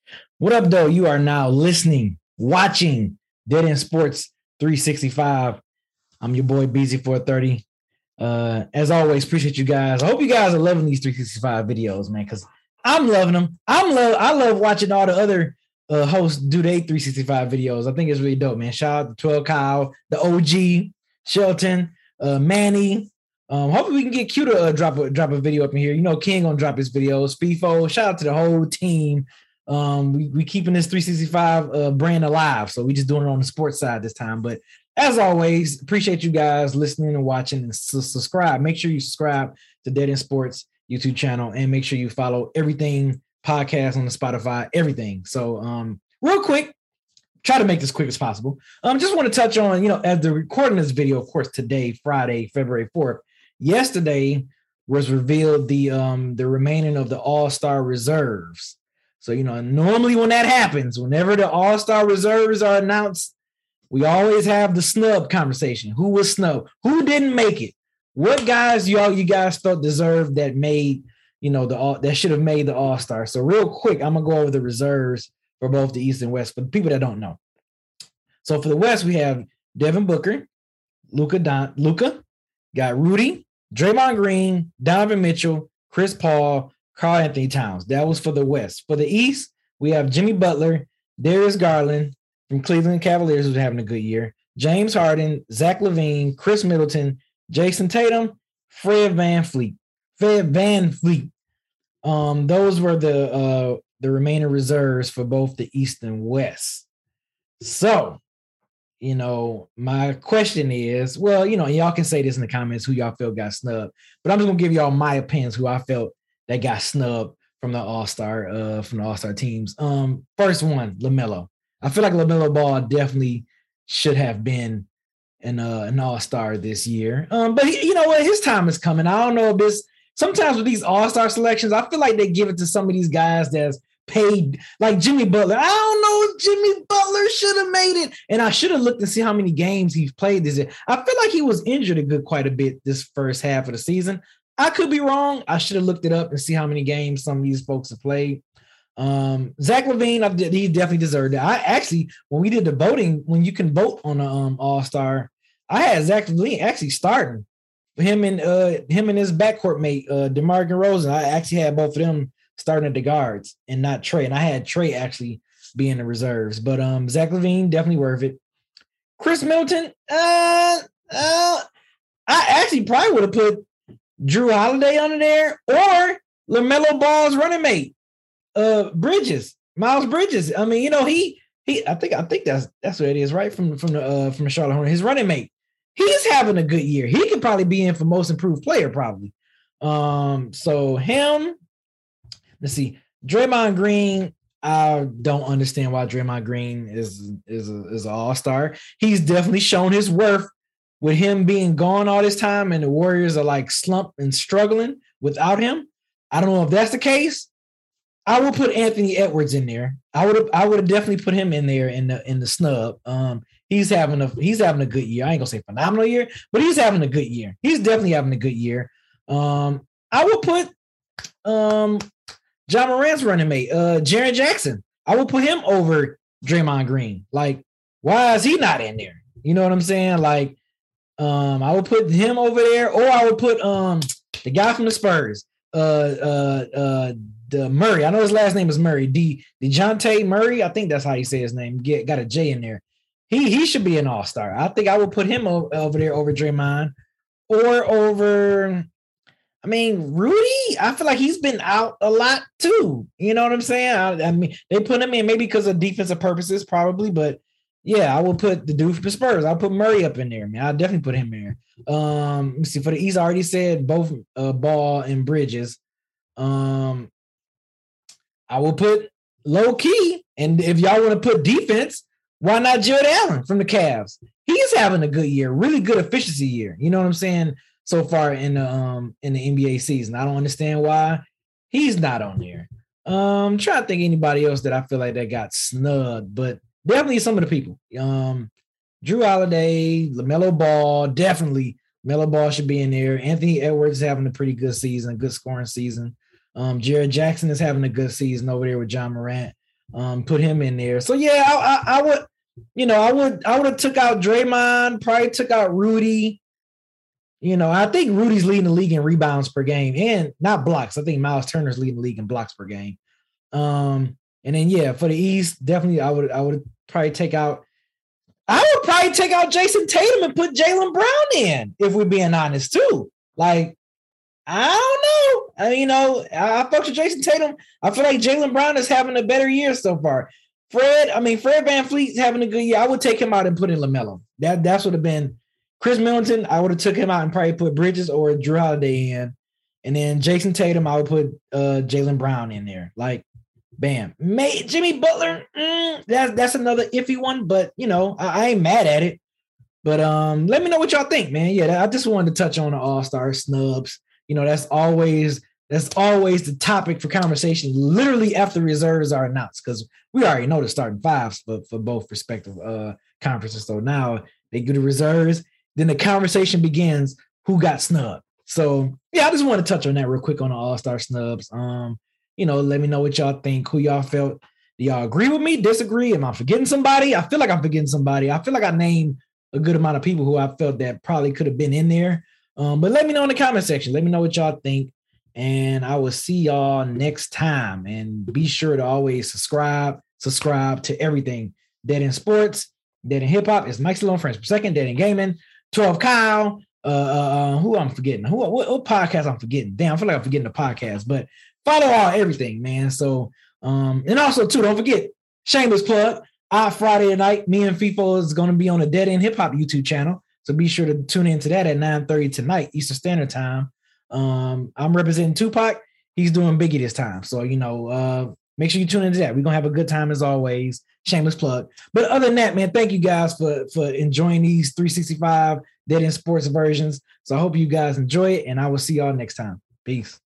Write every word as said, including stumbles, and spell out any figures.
What up, though? You are now listening, watching Dead End Sports three sixty-five. I'm your boy B Z four thirty. Uh, as always, appreciate you guys. I hope you guys are loving these three sixty-five videos, man, because I'm loving them. I'm love. I love watching all the other uh, hosts do their three sixty-five videos. I think it's really dope, man. Shout out to twelve Kyle, the O G, Shelton, uh, Manny. Um, hopefully we can get Q to uh, drop a drop a video up in here. You know, King gonna drop his videos. FIFO. Shout out to the whole team. Um, we we keeping this three sixty-five uh, brand alive, so we just doing it on the sports side this time. But as always, appreciate you guys listening and watching, and su- subscribe. Make sure you subscribe to Dead End Sports YouTube channel, and make sure you follow everything podcast on the Spotify, everything. So, um, real quick, try to make this quick as possible. Um, just want to touch on, you know, as the recording this video, of course, today, Friday, February fourth. Yesterday was revealed the um the remaining of the All-Star reserves. So, you know, normally when that happens, whenever the All-Star reserves are announced, we always have the snub conversation. Who was snubbed? Who didn't make it? What guys y'all you guys felt deserved that made, you know, the all that should have made the All-Star. So real quick, I'm gonna go over the reserves for both the East and West for the people that don't know. So for the West, we have Devin Booker, Luka Don, Luka, got Rudy, Draymond Green, Donovan Mitchell, Chris Paul, Karl Anthony Towns. That was for the West. For the East, we have Jimmy Butler, Darius Garland from Cleveland Cavaliers, who's having a good year, James Harden, Zach LaVine, Chris Middleton, Jason Tatum, Fred VanVleet. Fred VanVleet. Um, those were the uh, the remaining reserves for both the East and West. So, you know, my question is, well, you know, y'all can say this in the comments who y'all feel got snubbed, but I'm just gonna give y'all my opinions who I felt that got snubbed from the All-Star, uh, from the All-Star teams. Um, first one, LaMelo. I feel like LaMelo Ball definitely should have been an uh, an All-Star this year. Um, but he, you know what, his time is coming. I don't know if this. Sometimes with these All-Star selections, I feel like they give it to some of these guys that's paid, like Jimmy Butler. I don't know if Jimmy Butler should have made it, and I should have looked and see how many games he's played this year. I feel like he was injured a good quite a bit this first half of the season. I could be wrong. I should have looked it up and see how many games some of these folks have played. Um, Zach LaVine, I did, he definitely deserved it. I actually, when we did the voting, when you can vote on the um, All-Star, I had Zach LaVine actually starting. Him and uh, him and his backcourt mate, uh, DeMar DeRozan. I actually had both of them starting at the guards and not Trey. And I had Trey actually be in the reserves. But um, Zach LaVine, definitely worth it. Chris Middleton, uh, uh, I actually probably would have put Drew Holiday under there or LaMelo Ball's running mate, uh, Bridges, Miles Bridges. I mean, you know, he he. I think I think that's that's what it is, right? From from the uh, from the Charlotte Hornets, his running mate. He's having a good year. He could probably be in for most improved player, probably. Um, so him. Let's see, Draymond Green. I don't understand why Draymond Green is is a, is an all-star. He's definitely shown his worth with him being gone all this time, and the Warriors are like slump and struggling without him. I don't know if that's the case. I would put Anthony Edwards in there. I would have I would have definitely put him in there in the in the snub. Um, he's having a he's having a good year. I ain't gonna say phenomenal year, but he's having a good year. He's definitely having a good year. Um, I would put um John Morant's running mate, uh, Jaren Jackson. I would put him over Draymond Green. Like, why is he not in there? You know what I'm saying? Like, um, I would put him over there, or I would put um the guy from the Spurs, uh, uh, uh, the Murray. I know his last name is Murray. D. DeJounte Murray. I think that's how you say his name. Get got a J in there. He he should be an all-star. I think I would put him over, over there over Draymond, or over. I mean, Rudy, I feel like he's been out a lot too. You know what I'm saying? I, I mean, they put him in maybe because of defensive purposes, probably, but yeah, I will put the dude from the Spurs. I'll put Murray up in there, man. I'll definitely put him there. Um, let me see. For the East, I already said both uh, Ball and Bridges. Um, I will put low key, and if y'all want to put defense, why not Jared Allen from the Cavs? He's having a good year, really good efficiency year. You know what I'm saying? So far in the um in the N B A season, I don't understand why he's not on there. Um, trying to think anybody else that I feel like that got snubbed, but definitely some of the people. Um, Drew Holiday, LaMelo Ball, definitely LaMelo Ball should be in there. Anthony Edwards is having a pretty good season, a good scoring season. Um, Jared Jackson is having a good season over there with John Morant. um, put him in there. So yeah, I, I, I would, you know, I would, I would have took out Draymond, probably took out Rudy. You know, I think Rudy's leading the league in rebounds per game and not blocks. I think Miles Turner's leading the league in blocks per game. Um, and then yeah, for the East, definitely I would, I would probably take out. I would probably take out Jason Tatum and put Jaylen Brown in, if we're being honest, too. Like, I don't know. I mean, you know, I, I fuck with Jason Tatum. I feel like Jaylen Brown is having a better year so far. Fred, I mean, Fred VanVleet's having a good year. I would take him out and put in LaMelo. That that's would have been Chris Middleton. I would have took him out and probably put Bridges or Jrue Holiday in. And then Jason Tatum, I would put uh, Jaylen Brown in there. Like, bam. May, Jimmy Butler, mm, that, that's another iffy one, but, you know, I, I ain't mad at it. But um, let me know what y'all think, man. Yeah, I just wanted to touch on the All-Star snubs. You know, that's always that's always the topic for conversation, literally after reserves are announced, because we already know the starting fives for, for both respective uh, conferences. So now they get the reserves, then the conversation begins, who got snubbed. So, yeah, I just want to touch on that real quick on the All-Star snubs. Um, you know, let me know what y'all think, who y'all felt. Do y'all agree with me, disagree? Am I forgetting somebody? I feel like I'm forgetting somebody. I feel like I named a good amount of people who I felt that probably could have been in there. Um, but let me know in the comment section. Let me know what y'all think. And I will see y'all next time. And be sure to always subscribe, subscribe to everything. Dead in Sports, Dead in Hip Hop is Mike Stallone Frames per Second, Dead in Gaming, twelve Kyle, uh, uh, who I'm forgetting, who what, what podcast I'm forgetting. Damn, I feel like I'm forgetting the podcast, but follow all everything, man. So, um, and also too, don't forget, shameless plug, our Friday night, me and FIFO is going to be on the Dead in Hip Hop YouTube channel. So be sure to tune into that at nine thirty tonight, Eastern Standard Time. Um, I'm representing Tupac. He's doing Biggie this time. So, you know, uh, make sure you tune into that. We're going to have a good time as always. Shameless plug. But other than that, man, thank you guys for, for enjoying these three sixty-five Dead in Sports versions. So I hope you guys enjoy it, and I will see y'all next time. Peace.